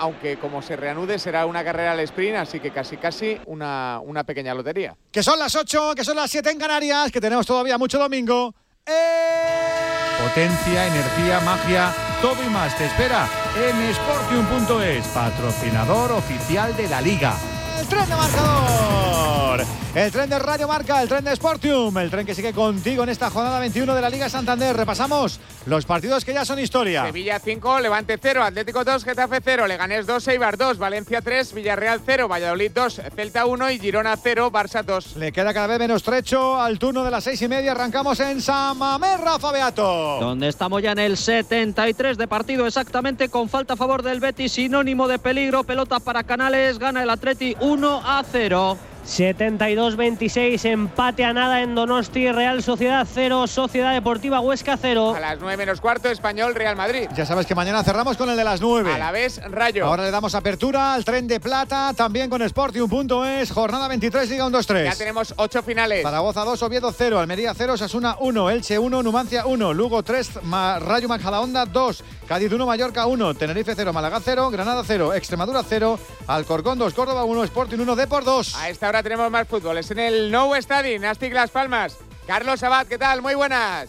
aunque como se reanude será una carrera al sprint, así que casi una pequeña lotería. Que son las 8, que son las 7 en Canarias, que tenemos todavía mucho domingo. Potencia, energía, magia, todo y más te espera en Sportium.es, patrocinador oficial de la Liga. El tren de marcador, el tren de Radio Marca, el tren de Sportium, el tren que sigue contigo en esta jornada 21 de la Liga Santander. Repasamos los partidos que ya son historia. Sevilla 5, Levante 0, Atlético 2, Getafe 0, Leganés 2, Eibar 2, Valencia 3, Villarreal 0, Valladolid 2, Celta 1 y Girona 0, Barça 2. Le queda cada vez menos trecho al turno de las 6:30. Arrancamos en San Mamés, Rafa Beato. Donde estamos ya en el 73 de partido exactamente, con falta a favor del Betis, sinónimo de peligro. Pelota para Canales, gana el Atleti 1-0. 72-26, empate a nada en Donosti, Real Sociedad 0, Sociedad Deportiva Huesca 0. A las 9 menos cuarto, Español Real Madrid. Ya sabes que mañana cerramos con el de las 9. Alavés Rayo. Ahora le damos apertura al tren de plata, también con Sportium.es, jornada 23, Liga 1-2-3. Ya tenemos 8 finales. Zaragoza 2, Oviedo 0, Almería 0, Osasuna 1, Elche 1, Numancia 1, Lugo 3, Rayo Majadahonda 2, Cádiz 1, Mallorca 1, Tenerife 0, Málaga 0, Granada 0, Extremadura 0, Alcorcón 2, Córdoba 1, Sporting 1, Depor 2. A esta hora tenemos más fútbol. Es en el Nou Stadi, Nastic Las Palmas. Carlos Abad, ¿qué tal? Muy buenas.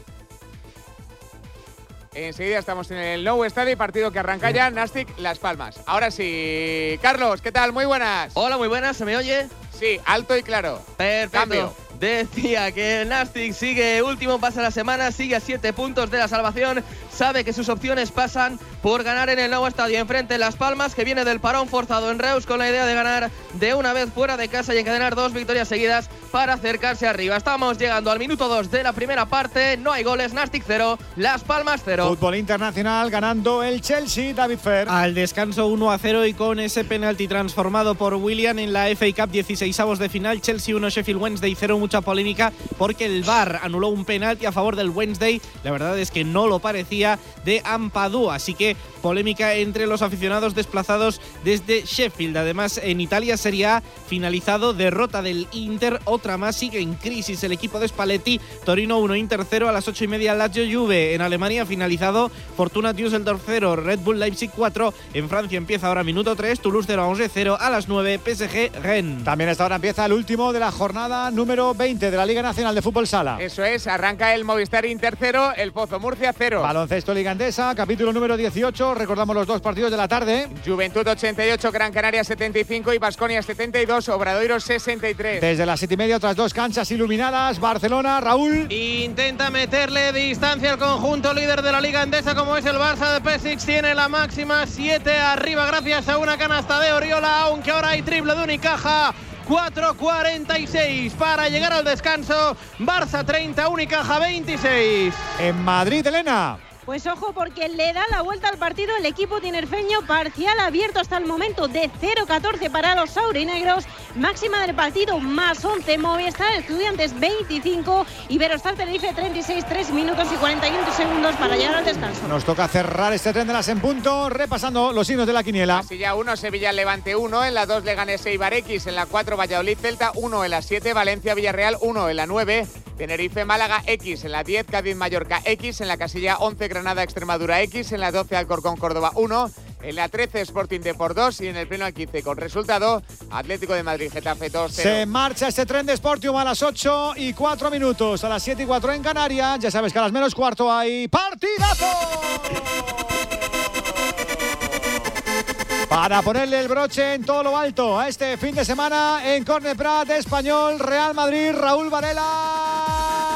Enseguida estamos en el Nou Stadi, partido que arranca ya, Nastic Las Palmas. Ahora sí, Carlos, ¿qué tal? Muy buenas. Hola, muy buenas, ¿se me oye? Sí, alto y claro. Perfecto. Cambio. Decía que el Nastic sigue último, pasa la semana, sigue a 7 puntos de la salvación. Sabe que sus opciones pasan por ganar en el nuevo estadio enfrente Las Palmas, que viene del parón forzado en Reus, con la idea de ganar de una vez fuera de casa y encadenar 2 victorias seguidas para acercarse arriba. Estamos llegando al minuto 2 de la primera parte, no hay goles, Nastic 0, Las Palmas 0. Fútbol internacional, ganando el Chelsea, David Fer. Al descanso 1-0 y con ese penalti transformado por Willian en la FA Cup 16avos de final, Chelsea 1, Sheffield Wednesday 0, mucha polémica porque el VAR anuló un penalti a favor del Wednesday, la verdad es que no lo parecía, de Ampadu, así que polémica entre los aficionados desplazados desde Sheffield. Además, en Italia Serie A finalizado, derrota del Inter, otra más, sigue en crisis el equipo de Spalletti, Torino 1, Inter 0, a las 8:30 Lazio Juve. En Alemania finalizado, Fortuna Düsseldorf 0, Red Bull Leipzig 4, en Francia empieza ahora minuto 3, Toulouse 0, Angers 0, a las 9 PSG Rennes. También esta hora empieza el último de la jornada número 20 de la Liga Nacional de Fútbol Sala. Eso es, arranca el Movistar Inter 0, el Pozo Murcia 0. Baloncesto Liga Endesa, capítulo número 18, recordamos los dos partidos de la tarde. Juventud 88, Gran Canaria 75 y Baskonia 72, Obradoiro 63. Desde las 7:30 otras dos canchas iluminadas, Barcelona, Raúl. Intenta meterle distancia al conjunto líder de la Liga Endesa como es el Barça de Pesic, tiene la máxima, 7 arriba gracias a una canasta de Oriola, aunque ahora hay triple de Unicaja. 4:46 para llegar al descanso. Barça 30, Unicaja 26. En Madrid, Elena. Pues ojo, porque le da la vuelta al partido el equipo tinerfeño, parcial abierto hasta el momento de 0-14 para los aurinegros, máxima del partido más 11, Movistar Estudiantes 25, Iberostar Tenerife 36, 3 minutos y 41 segundos para llegar al descanso. Nos toca cerrar este tren de las en punto, repasando los signos de la quiniela. Casilla 1, Sevilla Levante 1, en la 2 Leganés Eibar X, en la 4 Valladolid Celta 1, en la 7 Valencia Villarreal 1, en la 9 Tenerife Málaga X, en la 10 Cádiz Mallorca X, en la casilla 11 Granada Extremadura X, en la 12 Alcorcón Córdoba 1, en la 13 Sporting Depor 2 y en el pleno al 15 con resultado Atlético de Madrid Getafe 2-0. Se marcha este tren de Sportium a las 8:04, a las 7:04 en Canarias. Ya sabes que a las menos cuarto hay partidazo. Para ponerle el broche en todo lo alto a este fin de semana en Corne Prat, Español, Real Madrid, Raúl Varela.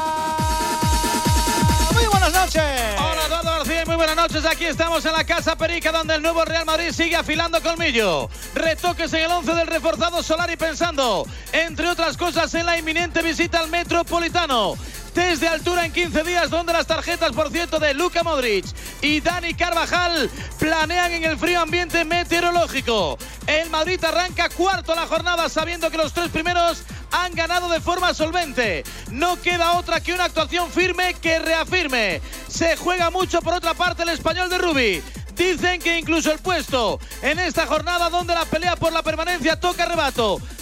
Muy buenas noches. Hola Eduardo García, muy buenas noches. Aquí estamos en la Casa Perica, donde el nuevo Real Madrid sigue afilando colmillo. Retoques en el 11 del reforzado Solari, pensando, entre otras cosas, en la inminente visita al Metropolitano. Test de altura en 15 días, donde las tarjetas, por cierto, de Luka Modric y Dani Carvajal planean en el frío ambiente meteorológico. El Madrid arranca cuarto la jornada, sabiendo que los 3 primeros han ganado de forma solvente. No queda otra que una actuación firme que reafirme. Se juega mucho, por otra parte, el Español de Rubi. Dicen que incluso el puesto en esta jornada, donde la pelea por la permanencia toca rebato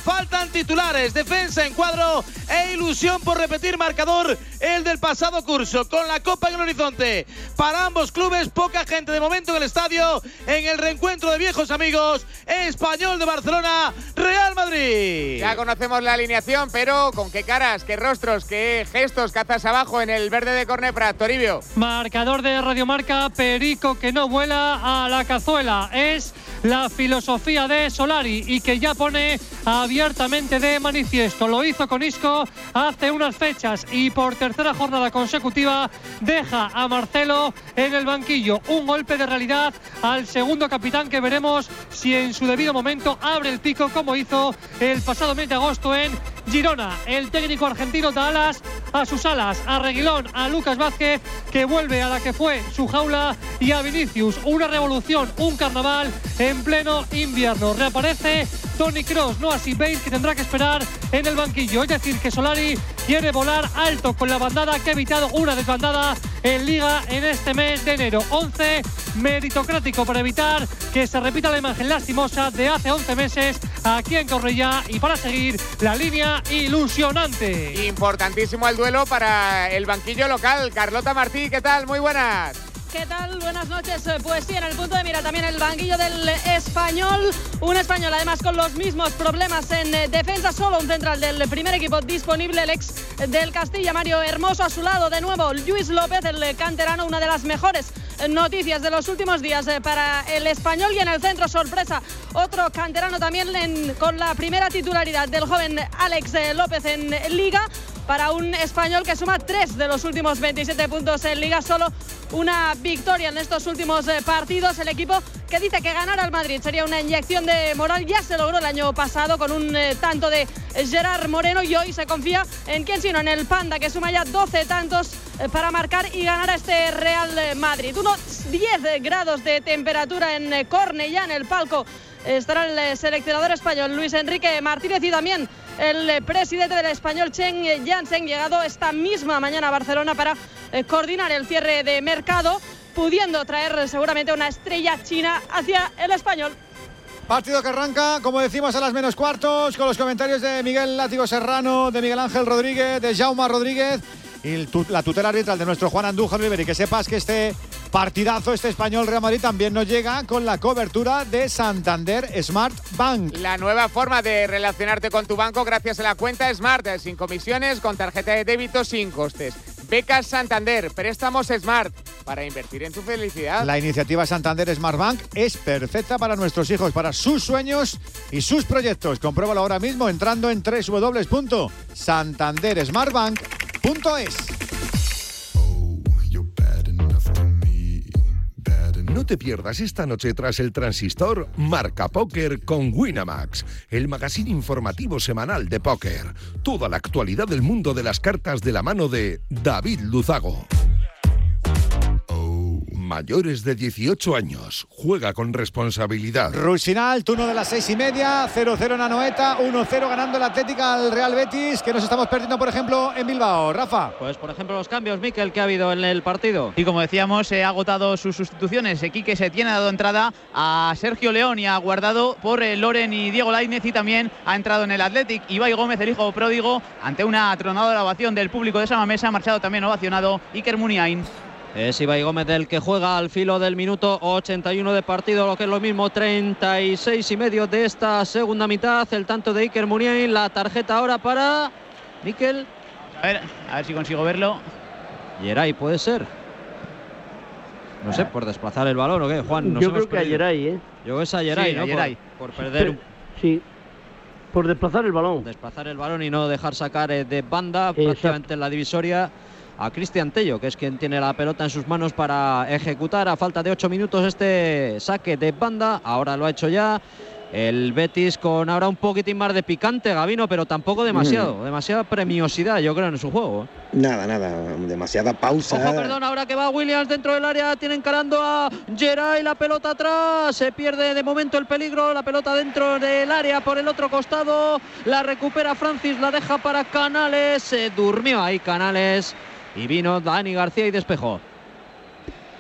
faltan titulares, defensa en cuadro e ilusión por repetir marcador el del pasado curso, con la Copa en el horizonte. Para ambos clubes, poca gente de momento en el estadio, en el reencuentro de viejos amigos, Español de Barcelona, Real Madrid. Ya conocemos la alineación, pero con qué caras, qué rostros, qué gestos cazas abajo en el verde de córner para Toribio. Marcador de Radiomarca, perico que no vuela a la cazuela. Es la filosofía de Solari y que ya pone abiertamente de manifiesto. Lo hizo con Isco hace unas fechas y por tercera jornada consecutiva deja a Marcelo en el banquillo. Un golpe de realidad al segundo capitán que veremos si en su debido momento abre el pico como hizo el pasado mes de agosto en Girona. El técnico argentino da alas a sus alas, a Reguilón, a Lucas Vázquez, que vuelve a la que fue su jaula, y a Vinicius. Una revolución, un carnaval en pleno invierno. Reaparece Toni Kroos, no así Bale, que tendrá que esperar en el banquillo. Es decir, que Solari quiere volar alto con la bandada, que ha evitado una desbandada en Liga en este mes de enero. 11 meritocrático para evitar que se repita la imagen lastimosa de hace 11 meses aquí en Cornellá, y para seguir la línea ilusionante. Importantísimo el duelo para el banquillo local. Carlota Martí, ¿qué tal? Muy buenas. ¿Qué tal? Buenas noches. Pues sí, en el punto de mira también el banquillo del Español. Un Español además con los mismos problemas en defensa. Solo un central del primer equipo disponible, el ex del Castilla, Mario Hermoso. A su lado de nuevo Lluís López, el canterano. Una de las mejores noticias de los últimos días para el Español. Y en el centro, sorpresa, otro canterano también con la primera titularidad del joven Alex López en Liga. Para un Español que suma 3 de los últimos 27 puntos en Liga, solo una victoria en estos últimos partidos. El equipo que dice que ganar al Madrid sería una inyección de moral, ya se logró el año pasado con un tanto de Gerard Moreno, y hoy se confía en quién sino en el Panda, que suma ya 12 tantos para marcar y ganar a este Real Madrid. Unos 10 grados de temperatura en Cornellá, en el palco estará el seleccionador español Luis Enrique Martínez, y también el presidente del Español, Chen Jansen, llegado esta misma mañana a Barcelona para coordinar el cierre de mercado, pudiendo traer seguramente una estrella china hacia el Español. Partido que arranca, como decimos, a las menos cuartos, con los comentarios de Miguel Látigo Serrano, de Miguel Ángel Rodríguez, de Jaume Rodríguez y la tutela arbitral de nuestro Juan Andújar Rivera. Y que sepas que este partidazo, este Español Real Madrid, también nos llega con la cobertura de Santander Smart Bank. La nueva forma de relacionarte con tu banco gracias a la cuenta Smart, sin comisiones, con tarjeta de débito, sin costes. Becas Santander, préstamos Smart, para invertir en tu felicidad. La iniciativa Santander Smart Bank es perfecta para nuestros hijos, para sus sueños y sus proyectos. Compruébalo ahora mismo entrando en www.santandersmartbank.es. No te pierdas esta noche tras el transistor Marca Póker con Winamax, el magazine informativo semanal de póker. Toda la actualidad del mundo de las cartas de la mano de David Luzago. Mayores de 18 años. Juega con responsabilidad. Rusinal, turno de las 6:30. 0-0 en Anoeta. 1-0 ganando el Atlético al Real Betis. Que nos estamos perdiendo, por ejemplo, en Bilbao. Rafa. Pues, por ejemplo, los cambios, Mikel, que ha habido en el partido. Y como decíamos, ha agotado sus sustituciones. Quique Setién ha dado entrada a Sergio León y ha guardado por Loren y Diego Lainez. Y también ha entrado en el Athletic Ibai Gómez, el hijo pródigo, ante una atronadora ovación del público de Samamés. Ha marchado también ovacionado Iker Muniain. Es Ibai Gómez el que juega al filo del minuto 81 de partido, lo que es lo mismo, 36 y medio de esta segunda mitad. El tanto de Iker Muniain, la tarjeta ahora para Mikel. A ver si consigo verlo. Geray puede ser. No sé, por desplazar el balón o qué, Juan. Yo creo que a Geray, Yo creo que es a Geray, sí, ¿no? A Geray. Por perder. Sí. Por desplazar el balón. Desplazar el balón y no dejar sacar de banda prácticamente en la divisoria a Cristian Tello, que es quien tiene la pelota en sus manos para ejecutar a falta de 8 minutos este saque de banda. Ahora lo ha hecho ya el Betis, con ahora un poquitín más de picante, Gabino, pero tampoco demasiado. Demasiada premiosidad, yo creo, en su juego. Nada, demasiada pausa. Ojo, perdón, ahora que va Williams dentro del área, tiene encarando a Geray, la pelota atrás, se pierde de momento el peligro, la pelota dentro del área por el otro costado, la recupera Francis, la deja para Canales, se durmió ahí Canales y vino Dani García y despejó.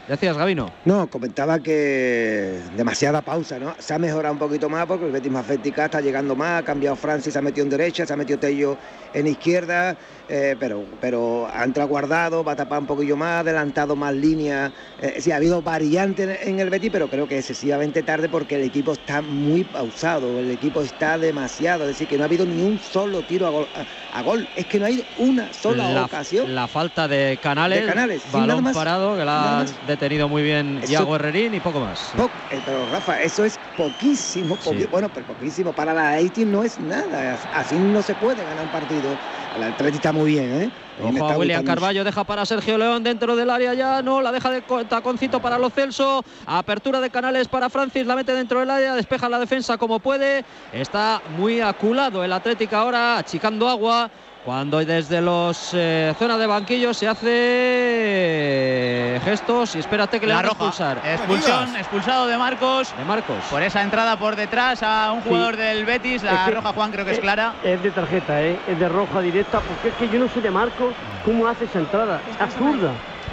Decías, Gabino. No, comentaba que demasiada pausa, ¿no? Se ha mejorado un poquito más porque el Betis más vertical, está llegando más, ha cambiado Francis, se ha metido en derecha, se ha metido Tello en izquierda, pero ha entrado Guardado, va a tapar un poquillo más, ha adelantado más líneas. Sí, ha habido variantes en el Betis, pero creo que excesivamente tarde porque el equipo está muy pausado, el equipo está demasiado, es decir, que no ha habido ni un solo tiro a gol, es que no hay una sola ocasión. La falta de Canales, balón parado, que la ha detenido muy bien Iago Herrerín y poco más. Pero Rafa, eso es poquísimo, bueno, pero poquísimo, para la Athletic no es nada, así no se puede ganar un partido. El Athletic está muy bien, ¿eh? Ojo a William Carballo, deja para Sergio León dentro del área ya, no, la deja de taconcito para Lo Celso, apertura de Canales para Francis, la mete dentro del área, despeja la defensa como puede, está muy aculado el Athletic ahora, achicando agua, cuando desde los zona de banquillo se hace gestos y espérate que le van a expulsar. Expulsado de Marcos. Por esa entrada por detrás a un jugador del Betis, la roja, Juan, creo que es clara. Es de tarjeta, es de roja directa, porque es que yo no sé de Marcos cómo hace esa entrada. Absurda,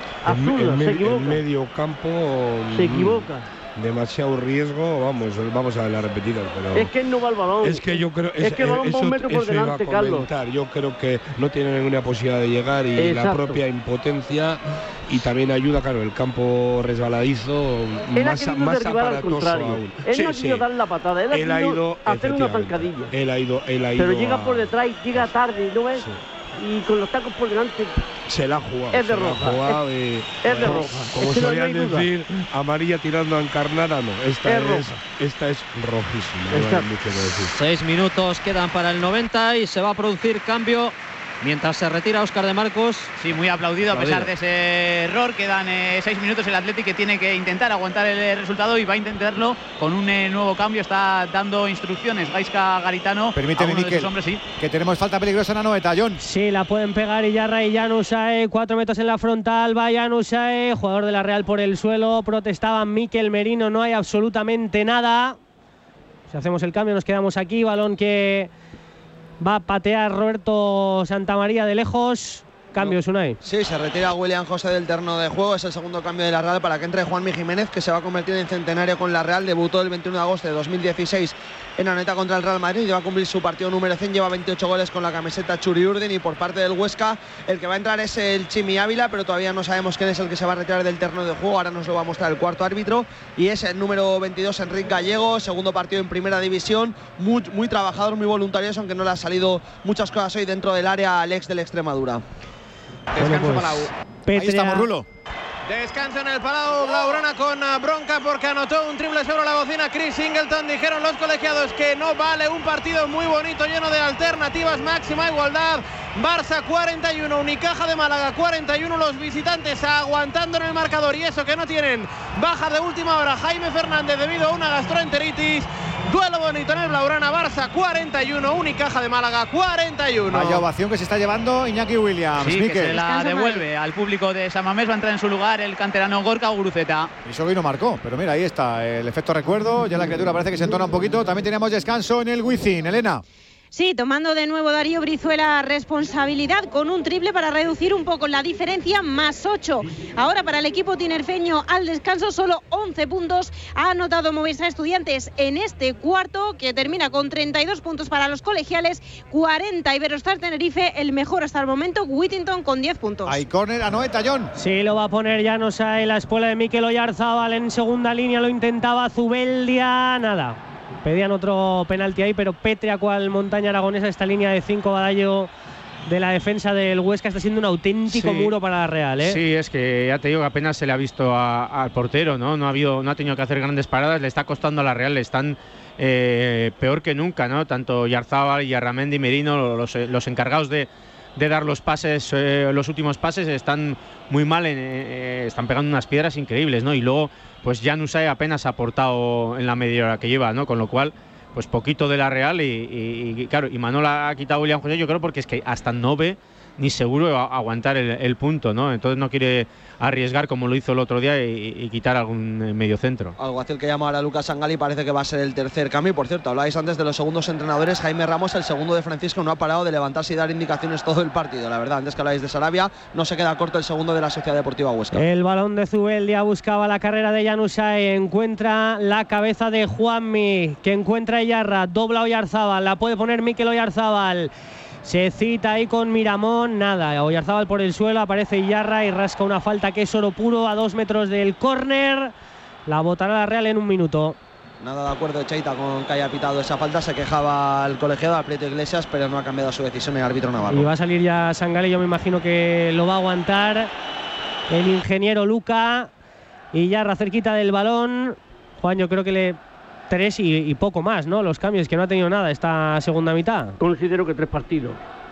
se equivoca. En medio campo se equivoca. Demasiado riesgo, vamos a ver las repetidas, pero es que no va el balón. Es que yo creo es que el balón va un metro por delante, Carlos. Yo creo que no tiene ninguna posibilidad de llegar y la propia impotencia, y también ayuda, claro, el campo resbaladizo, más aparatoso aún. Él no ha querido dar la patada, él ha querido hacer una zancadilla. Él ha ido pero llega por detrás y llega tarde, ¿no ves? Y con los tacos por delante se la ha jugado. Es de roja. Es de roja. Como solían decir, amarilla tirando a encarnada, no. Esta es rojísima. No hay mucho que decir. 6 minutos quedan para el 90 y se va a producir cambio mientras se retira Óscar de Marcos. Sí, muy aplaudido a pesar de ese error. Quedan 6 minutos. El Athletic que tiene que intentar aguantar el resultado y va a intentarlo con un nuevo cambio. Está dando instrucciones Gaizka Garitano. Permíteme, Miquel, que tenemos falta peligrosa en la Anoeta, John. Sí, la pueden pegar Iyarra y Januzaj. 4 metros en la frontal. Va Januzaj, jugador de la Real por el suelo. Protestaban Mikel Merino. No hay absolutamente nada. Si hacemos el cambio, nos quedamos aquí. Balón que va a patear Roberto Santamaría de lejos. Cambios, Unai. Sí, se retira William José del terreno de juego. Es el segundo cambio de la Real para que entre Juanmi Jiménez, que se va a convertir en centenario con la Real. Debutó el 21 de agosto de 2016 en Anoeta contra el Real Madrid. Va a cumplir su partido número 100. Lleva 28 goles con la camiseta Churi Urdin. Y por parte del Huesca, el que va a entrar es el Chimi Ávila, pero todavía no sabemos quién es el que se va a retirar del terreno de juego. Ahora nos lo va a mostrar el cuarto árbitro. Y es el número 22, Enrique Gallego. Segundo partido en primera división. Muy trabajador, muy voluntarioso, aunque no le ha salido muchas cosas hoy dentro del área al ex del Extremadura. Descanso Palau. Ahí estamos, Rulo. Descansa en el Palau Blaugrana con bronca porque anotó un triple sobre la bocina Chris Singleton. Dijeron los colegiados que no vale, un partido muy bonito, lleno de alternativas, máxima igualdad. Barça 41, Unicaja de Málaga 41, los visitantes aguantando en el marcador, y eso que no tienen baja de última hora Jaime Fernández debido a una gastroenteritis. Duelo bonito en el Blaugrana, Barça 41, Unicaja de Málaga 41. Vaya ovación que se está llevando Iñaki Williams. Sí, que se la devuelve al público de San Mamés. Va a entrar en su lugar el canterano Gorka Guruceta. Y Sogui no marcó, pero mira, ahí está el efecto recuerdo. Ya la criatura parece que se entona un poquito. También tenemos descanso en el Wizzing, Elena. Sí, tomando de nuevo Darío Brizuela responsabilidad con un triple para reducir un poco la diferencia, más 8. Ahora para el equipo tinerfeño al descanso solo 11 puntos. Ha anotado Movistar Estudiantes en este cuarto, que termina con 32 puntos para los colegiales, 40 Iberostar Tenerife, el mejor hasta el momento Whittington con 10 puntos. Hay córner a Anoeta, John. Sí, lo va a poner Januzaj en la espuela de Mikel Oyarzábal en segunda línea, lo intentaba Zubeldia, nada. Pedían otro penalti ahí, pero Petria, cual montaña aragonesa, esta línea de 5 Badallo de la defensa del Huesca está siendo un auténtico muro para la Real, ¿eh? Sí, es que ya te digo que apenas se le ha visto al portero, ¿no? No ha tenido que hacer grandes paradas, le está costando a la Real, le están peor que nunca, ¿no? Tanto Yarzábal y Arramendi, Merino, los encargados de dar los pases, los últimos pases, están muy mal, están pegando unas piedras increíbles, ¿no? Y luego, pues Januzaj apenas ha aportado en la media hora que lleva, ¿no? Con lo cual, pues poquito de la Real y claro, y Manol ha quitado a William José, yo creo, porque es que hasta no ve ni seguro aguantar el punto, ¿no? Entonces no quiere arriesgar como lo hizo el otro día y quitar algún mediocentro. Alguacil que llama ahora a Lucas Sangali, parece que va a ser el tercer cambio. Y por cierto, hablabais antes de los segundos entrenadores. Jaime Ramos, el segundo de Francisco, no ha parado de levantarse y dar indicaciones todo el partido. La verdad, antes que habláis de Sarabia, no se queda corto el segundo de la Sociedad Deportiva Huesca. El balón de Zubeldia buscaba la carrera de Januzaj, encuentra la cabeza de Juanmi, que encuentra Iyarra, dobla Oyarzábal, la puede poner Mikel Oyarzábal. Se cita ahí con Miramón, nada, Oyarzábal por el suelo, aparece Iyarra y rasca una falta que es oro puro a 2 metros del córner. La botará la Real en 1 minuto. Nada de acuerdo Cheita con que haya pitado esa falta, se quejaba el colegiado Alfredo Iglesias, pero no ha cambiado su decisión el árbitro navarro. Y va a salir ya Sangali, yo me imagino que lo va a aguantar el ingeniero Luca. Iyarra cerquita del balón. Juan, yo creo que 3 y poco más, ¿no? Los cambios, que no ha tenido nada esta segunda mitad. Considero que 3 partidos.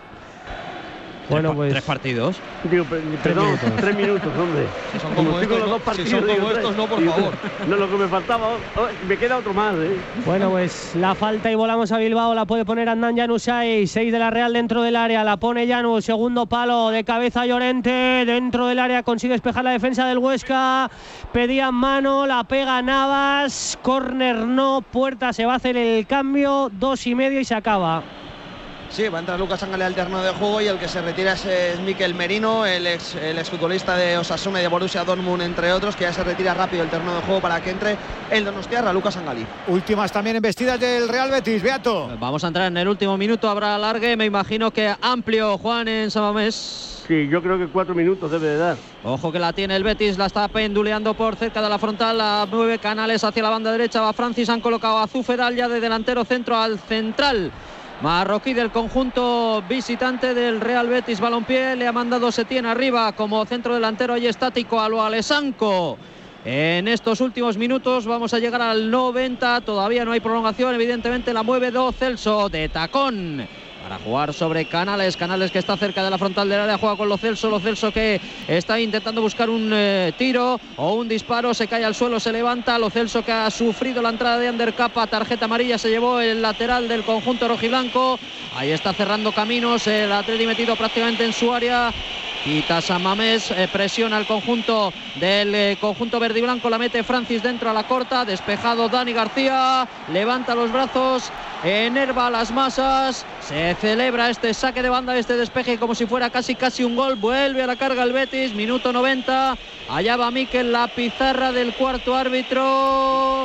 Bueno, pues 3 partidos. Digo, perdón, 3 minutos, hombre. Si son como estos, no, por favor. No, lo que me faltaba, me queda otro más, ¿eh? Bueno, pues la falta y volamos a Bilbao, la puede poner Adnan Januzaj, 6 de la Real dentro del área, la pone Januz, segundo palo de cabeza Llorente, dentro del área consigue despejar la defensa del Huesca, pedían mano, la pega Navas, córner no, Puerta se va a hacer el cambio, 2,5 y se acaba. Sí, va a entrar Lucas Sangali al terreno de juego y el que se retira es Mikel Merino, el exfutbolista de Osasuna y de Borussia Dortmund, entre otros, que ya se retira rápido el terreno de juego para que entre el donostiarra, Lucas Sangali. Últimas también embestidas del Real Betis, Beato. Vamos a entrar en el último minuto, habrá alargue, me imagino que amplio, Juan, en San Mamés. Sí, yo creo que 4 minutos debe de dar. Ojo que la tiene el Betis, la está penduleando por cerca de la frontal, a 9 Canales hacia la banda derecha, va Francis, han colocado a Zufedal ya de delantero centro al central marroquí del conjunto visitante del Real Betis Balompié, le ha mandado Setién arriba como centro delantero ahí estático a lo Alessanco. En estos últimos minutos vamos a llegar al 90, todavía no hay prolongación, evidentemente la mueve Lo Celso de tacón para jugar sobre Canales, Canales que está cerca de la frontal del área, juega con Lo Celso que está intentando buscar un tiro o un disparo, se cae al suelo, se levanta, Lo Celso que ha sufrido la entrada de Ander Capa, tarjeta amarilla, se llevó el lateral del conjunto rojiblanco, ahí está cerrando caminos, el Atleti metido prácticamente en su área. Quita San Mamés, presiona al conjunto del conjunto verde y blanco, la mete Francis dentro a la corta, despejado Dani García, levanta los brazos, enerva las masas, se celebra este saque de banda, este despeje como si fuera casi un gol, vuelve a la carga el Betis, minuto 90, allá va Mikel, la pizarra del cuarto árbitro.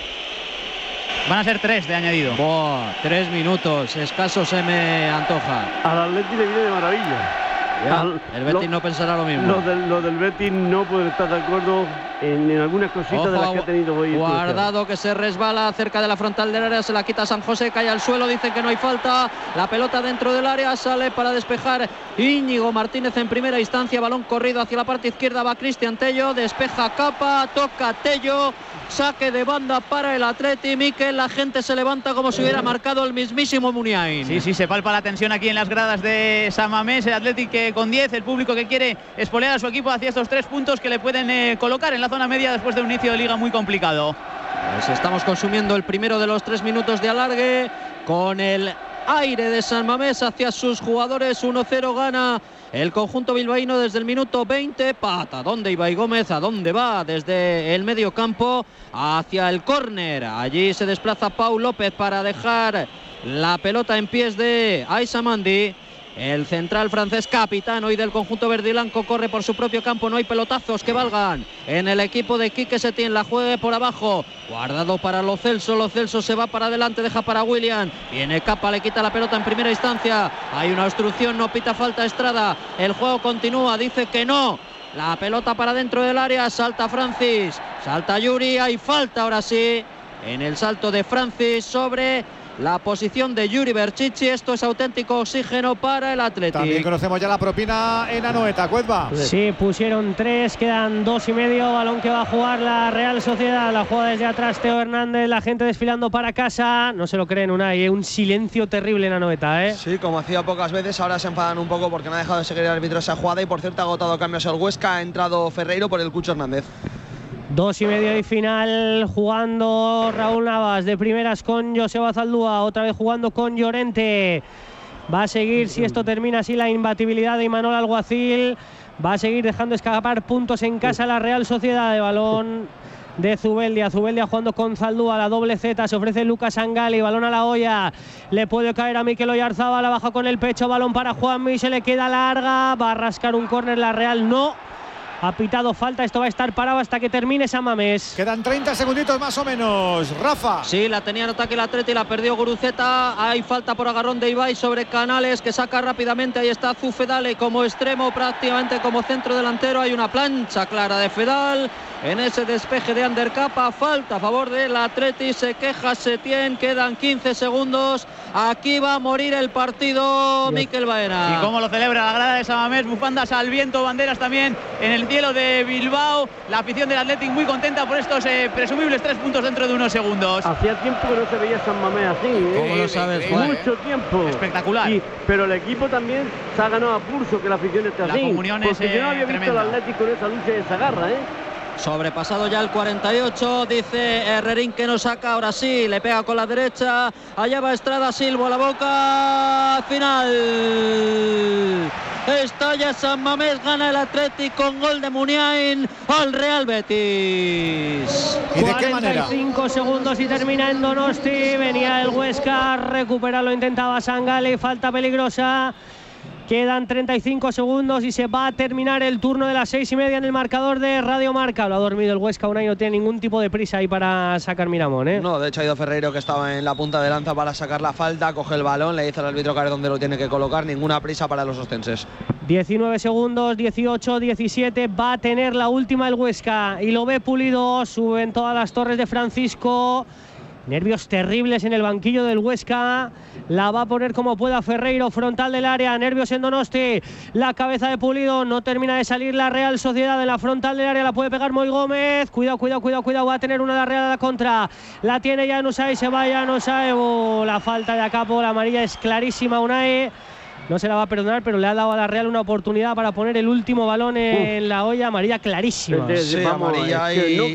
Van a ser 3 de añadido. 3 minutos, escaso se me antoja. Al Atleti le viene de maravilla. El Betis no pensará lo mismo. Lo del Betis no puede estar de acuerdo en algunas cositas de las que ha tenido hoy. Guardado que se resbala cerca de la frontal del área, se la quita San José, cae al suelo, dicen que no hay falta, la pelota dentro del área, sale para despejar Íñigo Martínez en primera instancia, balón corrido hacia la parte izquierda, va Cristian Tello, despeja Capa, toca Tello, saque de banda para el Atleti, Mikel, la gente se levanta como si hubiera marcado el mismísimo Muniain. Sí, se palpa la tensión aquí en las gradas de San Mamés, el Atleti que con 10, el público que quiere espolear a su equipo hacia estos 3 puntos que le pueden colocar en la zona media después de un inicio de liga muy complicado. Pues estamos consumiendo el primero de los 3 minutos de alargue con el aire de San Mamés hacia sus jugadores. 1-0 gana el conjunto bilbaíno desde el minuto 20. Pata, ¿dónde Ibai Gómez? ¿A dónde va? Desde el medio campo hacia el córner. Allí se desplaza Pau López para dejar la pelota en pies de Aissa Mandi. El central francés, capitán hoy del conjunto verde y blanco, corre por su propio campo, no hay pelotazos que valgan en el equipo de Quique Setién, la juegue por abajo, guardado para Lo Celso se va para adelante, deja para William, viene Capa, le quita la pelota en primera instancia, hay una obstrucción, no pita falta Estrada, el juego continúa, dice que no, la pelota para dentro del área, salta Francis, salta Yuri, hay falta ahora sí, en el salto de Francis sobre la posición de Yuri Berchichi. Esto es auténtico oxígeno para el Atleti. También conocemos ya la propina en Anoeta, Cuezba. Sí, pusieron 3, quedan 2,5. Balón que va a jugar la Real Sociedad. La juega desde atrás Teo Hernández, la gente desfilando para casa. No se lo creen, Unai, un silencio terrible en Anoeta, ¿eh? Sí, como hacía pocas veces, ahora se enfadan un poco porque no ha dejado de seguir el árbitro esa jugada. Y por cierto, ha agotado cambios el Huesca, ha entrado Ferreiro por el Cucho Hernández. 2,5 y final, jugando Raúl Navas de primeras con Joseba Zaldúa, otra vez jugando con Llorente. Va a seguir, si esto termina así, la imbatibilidad de Imanol Alguacil. Va a seguir dejando escapar puntos en casa la Real Sociedad. De balón de Zubeldia jugando con Zaldúa, la doble Z, se ofrece Lucas Angali, balón a la olla, le puede caer a Mikel Oyarzabal, la baja con el pecho, balón para Juanmi, se le queda larga, va a rascar un córner la Real, no. Ha pitado falta, esto va a estar parado hasta que termine San Mamés. Quedan 30 segunditos más o menos. Rafa. Sí, la tenía en ataque el Atleti, la perdió Guruceta. Hay falta por agarrón de Ibai sobre Canales, que saca rápidamente. Ahí está Zufedale como extremo, prácticamente como centro delantero. Hay una plancha clara de Fedal en ese despeje de Ander Capa. Falta a favor del Atleti, se queja Setién, quedan 15 segundos. Aquí va a morir el partido Mikel Baena. Y cómo lo celebra la grada de San Mamés, bufandas al viento, banderas también en el cielo de Bilbao. La afición del Athletic muy contenta por estos presumibles 3 puntos dentro de unos segundos. Hacía tiempo que no se veía San Mamés así. ¿Cómo lo sabes, Juan? Mucho tiempo. Espectacular. Pero el equipo también se ha ganado a pulso que la afición esté así. La comunión es porque yo no había visto tremenda. al Athletic con esa lucha y esa garra, Sobrepasado ya el 48, dice Herrerín que no saca, ahora sí, le pega con la derecha, allá va Estrada, Silva a la boca, final. Estalla San Mamés, gana el Athletic con gol de Muniain al Real Betis. ¿Y de qué manera? 45 segundos y termina en Donosti, venía el Huesca, recupera, lo intentaba Sangali, falta peligrosa. Quedan 35 segundos y se va a terminar el turno de las 6:30 en el marcador de Radio Marca. Lo ha dormido el Huesca, Unai no tiene ningún tipo de prisa ahí para sacar Miramón, No, de hecho ha ido Ferreiro, que estaba en la punta de lanza para sacar la falta, coge el balón, le dice al árbitro que dónde lo tiene que colocar, ninguna prisa para los ostenses. 19 segundos, 18, 17, va a tener la última el Huesca y lo ve Pulido, suben todas las torres de Francisco. Nervios terribles en el banquillo del Huesca. La va a poner como pueda Ferreiro, frontal del área. Nervios en Donosti. La cabeza de Pulido. No termina de salir la Real Sociedad. En la frontal del área la puede pegar Moy Gómez. Cuidado. Va a tener una la Real a la contra. La tiene Januzaj. Se va Januzaj. La falta de Acapo. La amarilla es clarísima, Unai. No se la va a perdonar, pero le ha dado a la Real una oportunidad para poner el último balón en la olla. Amarilla clarísima. Sí, amarilla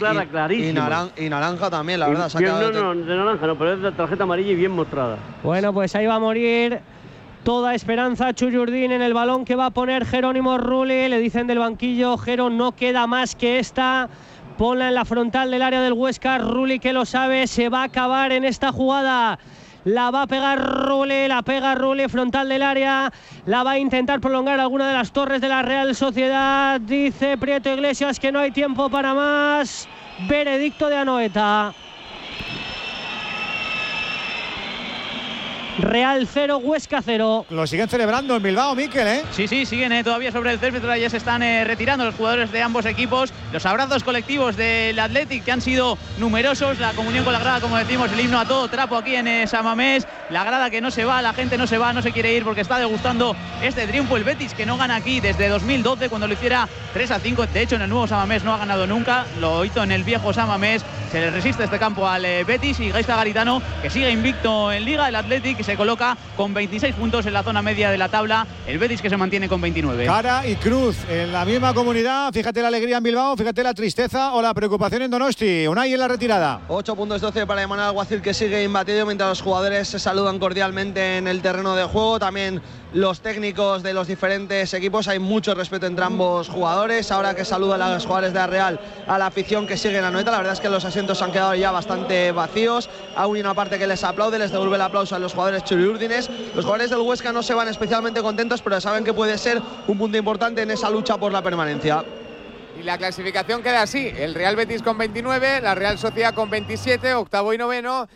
y naranja también, la verdad. No, de naranja no, pero es de tarjeta amarilla y bien mostrada. Bueno, pues ahí va a morir toda esperanza. Chuyurdín en el balón que va a poner Jerónimo Rulli. Le dicen del banquillo, Jero, no queda más que esta. Ponla en la frontal del área del Huesca. Rulli, que lo sabe, se va a acabar en esta jugada. La va a pegar Rulli, la pega Rulli, frontal del área. La va a intentar prolongar alguna de las torres de la Real Sociedad. Dice Prieto Iglesias que no hay tiempo para más. Veredicto de Anoeta. Real 0, Huesca 0. Lo siguen celebrando en Bilbao, Mikel, ¿eh? Sí, siguen todavía sobre el césped, ya se están retirando los jugadores de ambos equipos. Los abrazos colectivos del Athletic, que han sido numerosos. La comunión con la grada, como decimos, el himno a todo trapo aquí en San Mamés. La grada que no se va, la gente no se va, no se quiere ir porque está degustando este triunfo. El Betis, que no gana aquí desde 2012, cuando lo hiciera 3-5. De hecho, en el nuevo San Mamés no ha ganado nunca. Lo hizo en el viejo San Mamés. Se le resiste este campo al Betis, y Gaizka Garitano, que sigue invicto en Liga. El Athletic se coloca con 26 puntos en la zona media de la tabla. El Betis, que se mantiene con 29. Cara y cruz en la misma comunidad. Fíjate la alegría en Bilbao, fíjate la tristeza o la preocupación en Donosti. Unai en la retirada. 8 puntos 12 para Imanol Alguacil, que sigue imbatido, mientras los jugadores se saludan cordialmente en el terreno de juego. También los técnicos de los diferentes equipos. Hay mucho respeto entre ambos jugadores. Ahora que saludan a los jugadores de la Real, a la afición que sigue en Anoeta. La verdad es que los asientos han quedado ya bastante vacíos. Aún hay una parte que les aplaude, les devuelve el aplauso a los jugadores churiurdines. Los jugadores del Huesca no se van especialmente contentos, pero saben que puede ser un punto importante en esa lucha por la permanencia. Y la clasificación queda así: el Real Betis con 29, la Real Sociedad con 27, octavo y noveno.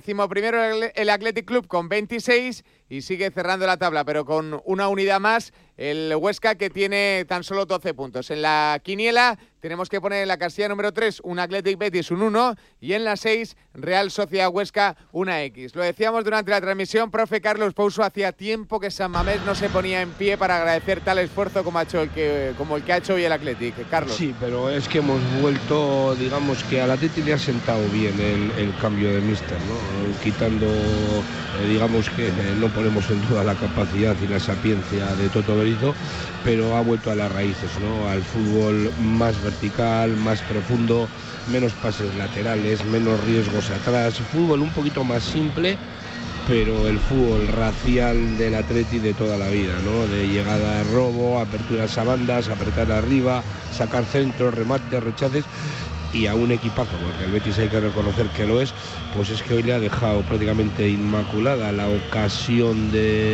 11º el Athletic Club con 26 y sigue cerrando la tabla, pero con una unidad más el Huesca, que tiene tan solo 12 puntos. En la quiniela tenemos que poner en la casilla número 3 un Athletic Betis, un 1, y en la 6 Real Sociedad Huesca, una X. Lo decíamos durante la transmisión, profe Carlos Pouso, hacía tiempo que San Mamés no se ponía en pie para agradecer tal esfuerzo como el que ha hecho hoy el Athletic. Carlos. Sí, pero es que hemos vuelto, digamos que al Athletic le ha sentado bien el cambio de míster, ¿no? Quitando, digamos que no ponemos en duda la capacidad y la sapiencia de Toto Berizzo, pero ha vuelto a las raíces, ¿no? Al fútbol más vertical, más profundo, menos pases laterales, menos riesgos atrás, fútbol un poquito más simple, pero el fútbol racial del Atleti de toda la vida, ¿no? De llegada, robo, aperturas a bandas, apretar arriba, sacar centros, remates, rechaces, y a un equipazo, porque el Betis hay que reconocer que lo es, pues es que hoy le ha dejado prácticamente inmaculada la ocasión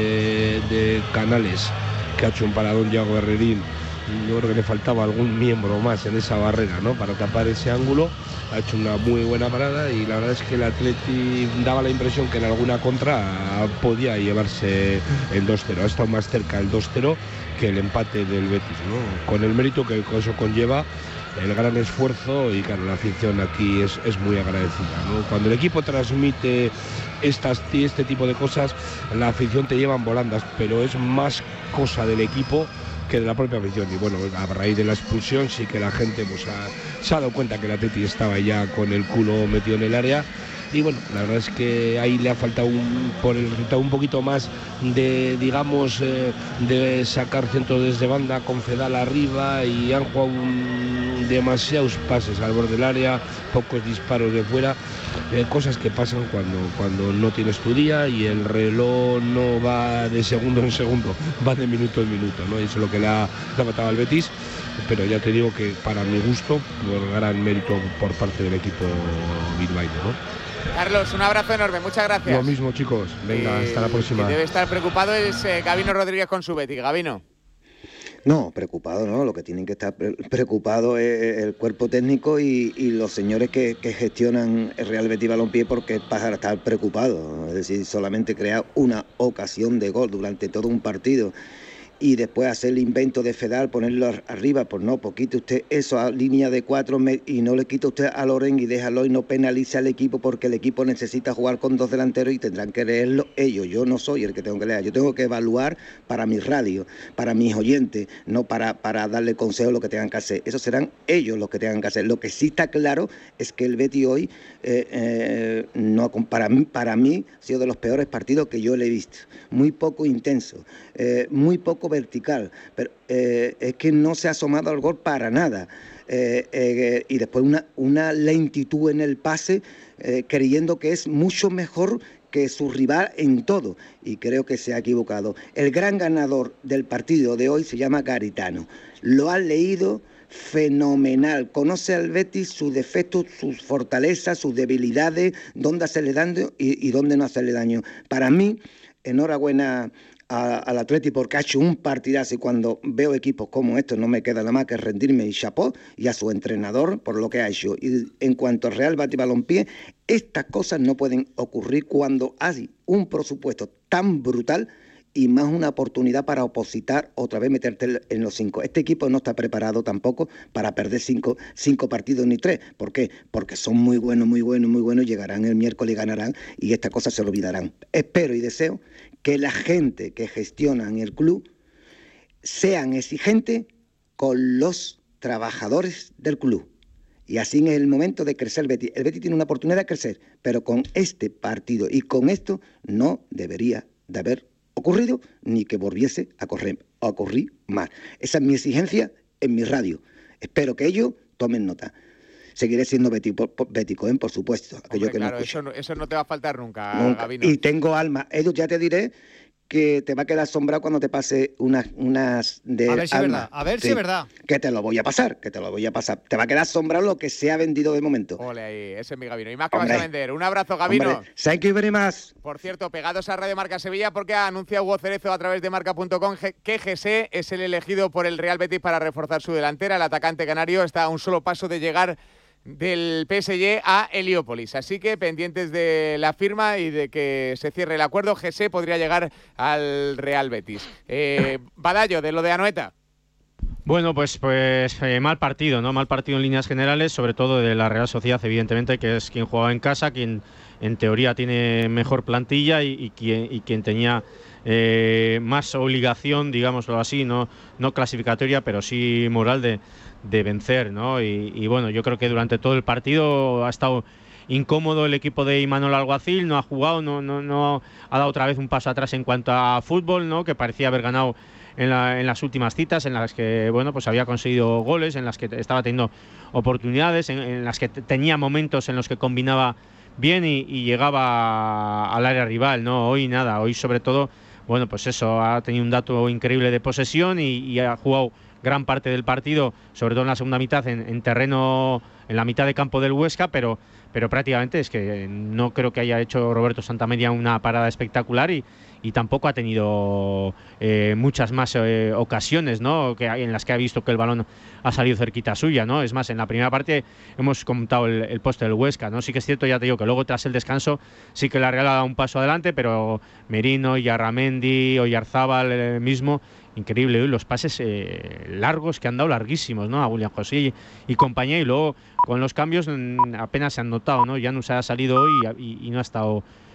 de Canales, que ha hecho un paradón Yago Herrerín. Yo creo que le faltaba algún miembro más en esa barrera, ¿no?, para tapar ese ángulo. Ha hecho una muy buena parada y la verdad es que el Atleti daba la impresión que en alguna contra podía llevarse el 2-0. Ha estado más cerca el 2-0 que el empate del Betis, ¿no?, con el mérito que eso conlleva, el gran esfuerzo, y claro, la afición aquí es muy agradecida, ¿no? Cuando el equipo transmite este tipo de cosas, la afición te lleva en volandas, pero es más cosa del equipo que de la propia afición. Y bueno, a raíz de la expulsión sí que la gente pues se ha dado cuenta que el Atleti estaba ya con el culo metido en el área. Y bueno, la verdad es que ahí le ha faltado por el resultado un poquito más de, digamos, de sacar centros desde banda con Fedal arriba, y han jugado demasiados pases al borde del área, pocos disparos de fuera, cosas que pasan cuando no tienes tu día y el reloj no va de segundo en segundo, va de minuto en minuto, ¿no? Y eso es lo que le ha matado al Betis. Pero ya te digo que para mi gusto, por gran mérito por parte del equipo bilbaíno, ¿no? Carlos, un abrazo enorme, muchas gracias. Lo mismo, chicos. Venga, hasta la próxima. Quien debe estar preocupado es Gabino Rodríguez con su Betis. Gabino. No, preocupado no, lo que tienen que estar preocupado es el cuerpo técnico y los señores que gestionan el Real Betis Balompié, porque es para estar preocupado. Es decir, solamente crear una ocasión de gol durante todo un partido y después hacer el invento de Fedal, ponerlo arriba, pues no, pues quite usted eso a línea de 4 y no le quite usted a Loren y déjalo y no penalice al equipo, porque el equipo necesita jugar con 2 delanteros y tendrán que leerlo ellos. Yo no soy el que tengo que leer, yo tengo que evaluar para mi radio, para mis oyentes, no para darle consejo lo que tengan que hacer. Esos serán ellos los que tengan que hacer. Lo que sí está claro es que el Betis hoy, no, para mí ha sido de los peores partidos que yo le he visto. Muy poco intenso, muy poco vertical, pero es que no se ha asomado al gol para nada, y después una lentitud en el pase, creyendo que es mucho mejor que su rival en todo, y creo que se ha equivocado. El gran ganador del partido de hoy se llama Garitano, lo ha leído fenomenal, conoce al Betis, sus defectos, sus fortalezas, sus debilidades, dónde hacerle daño y dónde no hacerle daño. Para mí, enhorabuena al Atleti, porque ha hecho un partidazo, y cuando veo equipos como estos no me queda nada más que rendirme y chapó, y a su entrenador por lo que ha hecho. Y en cuanto al Real Betis Balompié, estas cosas no pueden ocurrir cuando hay un presupuesto tan brutal y más una oportunidad para opositar, otra vez meterte en los 5. Este equipo no está preparado tampoco para perder 5 partidos ni 3. ¿Por qué? Porque son muy buenos, llegarán el miércoles y ganarán, y estas cosas se olvidarán. Espero y deseo que la gente que gestiona en el club sean exigentes con los trabajadores del club. Y así es el momento de crecer el Betis. El Betis tiene una oportunidad de crecer, pero con este partido y con esto no debería de haber ocurrido, ni que volviese a ocurrir más. Esa es mi exigencia en mi radio. Espero que ellos tomen nota. Seguiré siendo bético, por supuesto. Hombre, que claro, eso no te va a faltar nunca, Gabino. Y tengo alma. Edu, ya te diré que te va a quedar asombrado cuando te pase unas de a ver si alma. Es verdad, a ver sí, si es verdad. Que te lo voy a pasar. Te va a quedar asombrado lo que se ha vendido de momento. Ole ahí, ese es mi Gabino. Y más que vas a vender. Un abrazo, Gabino. Hombre, thank you very much. Por cierto, pegados a Radio Marca Sevilla, porque anuncia Hugo Cerezo a través de marca.com que Jesse es el elegido por el Real Betis para reforzar su delantera. El atacante canario está a un solo paso de llegar del PSG a Heliópolis, así que pendientes de la firma y de que se cierre el acuerdo. Jesse podría llegar al Real Betis. Badallo, de lo de Anoeta. Bueno, pues mal partido, ¿no? Mal partido en líneas generales, sobre todo de la Real Sociedad, evidentemente, que es quien jugaba en casa, quien en teoría tiene mejor plantilla y quien tenía más obligación, digámoslo así, no clasificatoria, pero sí moral de vencer, ¿no? Y bueno, yo creo que durante todo el partido ha estado incómodo el equipo de Imanol Alguacil, no ha jugado, no ha dado otra vez un paso atrás en cuanto a fútbol, ¿no? Que parecía haber ganado en las últimas citas, en las que bueno, pues había conseguido goles, en las que estaba teniendo oportunidades, en las que tenía momentos en los que combinaba bien y llegaba al área rival, ¿no? Hoy nada, hoy sobre todo, bueno, pues eso, ha tenido un dato increíble de posesión y ha jugado gran parte del partido, sobre todo en la segunda mitad, en terreno, en la mitad de campo del Huesca, pero prácticamente es que no creo que haya hecho Roberto Santamaría una parada espectacular y tampoco ha tenido muchas más ocasiones, ¿no? En las que ha visto que el balón ha salido cerquita suya, ¿no? Es más, en la primera parte hemos comentado el poste del Huesca, ¿no? Sí que es cierto, ya te digo, que luego tras el descanso sí que la Real ha dado un paso adelante, pero Merino, Yarramendi, Oyarzábal mismo, increíble hoy los pases largos que han dado, larguísimos, ¿no? A William José y compañía, y luego con los cambios apenas se han notado, ¿no? Janus ha salido hoy y no ha estado